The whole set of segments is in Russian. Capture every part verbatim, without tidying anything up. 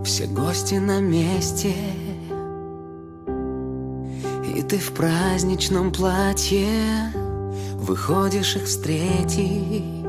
Все гости на месте, и ты в праздничном платье выходишь их встретить.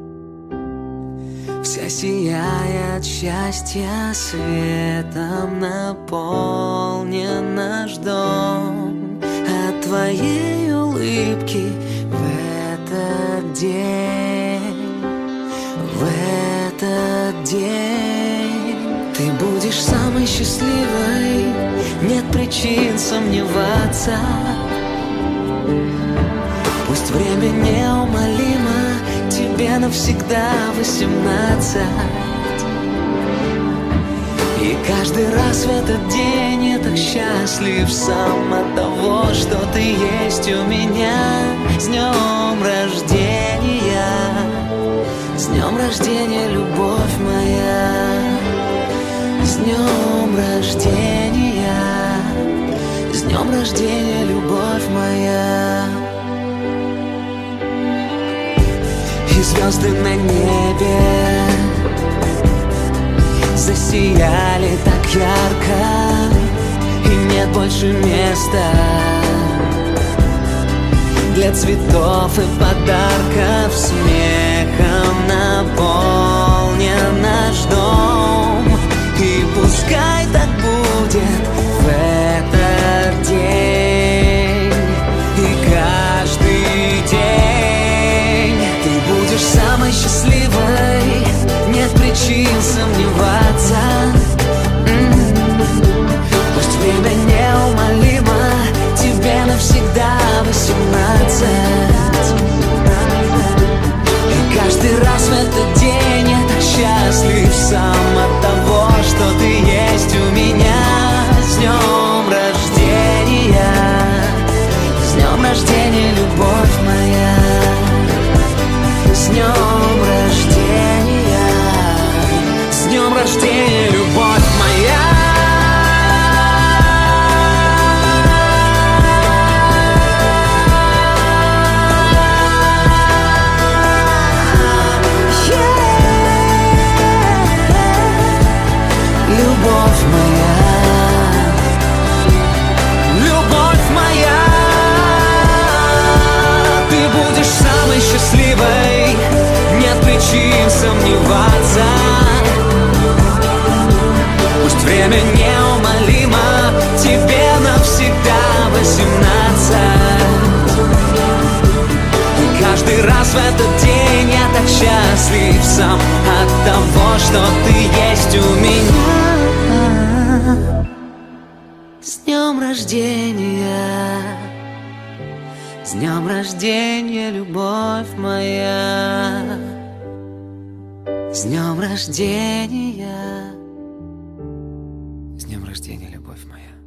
Вся сияя от счастья, светом наполнен наш дом. От твоей улыбки в этот день, в этот день ты будешь самой счастливой, нет причин сомневаться. Пусть время неумолимо, тебе навсегда восемнадцать. И каждый раз в этот день я так счастлив сам от того, что ты есть у меня. С днем рождения, с днем рождения, любовь моя. С днем рождения, с днем рождения, любовь моя. И звезды на небе засияли так ярко, и нет больше места для цветов и подарков. Смехом наполнен наш дом, и пускай так будет в этот день и каждый день. Ты будешь самой счастливой, нет причин сомневаться. Пусть время неумолимо, тебе навсегда восемнадцать. И каждый раз в этот день я так счастлив сам от того, что ты есть у меня. С днем рождения, с днем рождения, любовь моя. С днем рождения, с днем рождения, любовь моя. Любовь моя, любовь моя. Ты будешь самой счастливой, нет причин сомневаться. Пусть время неумолимо, тебе навсегда восемнадцать. И каждый раз в этот день я так счастлив сам от того, что ты есть у меня. С днем рождения, с днем рождения, любовь моя. С днем рождения, с днем рождения, любовь моя.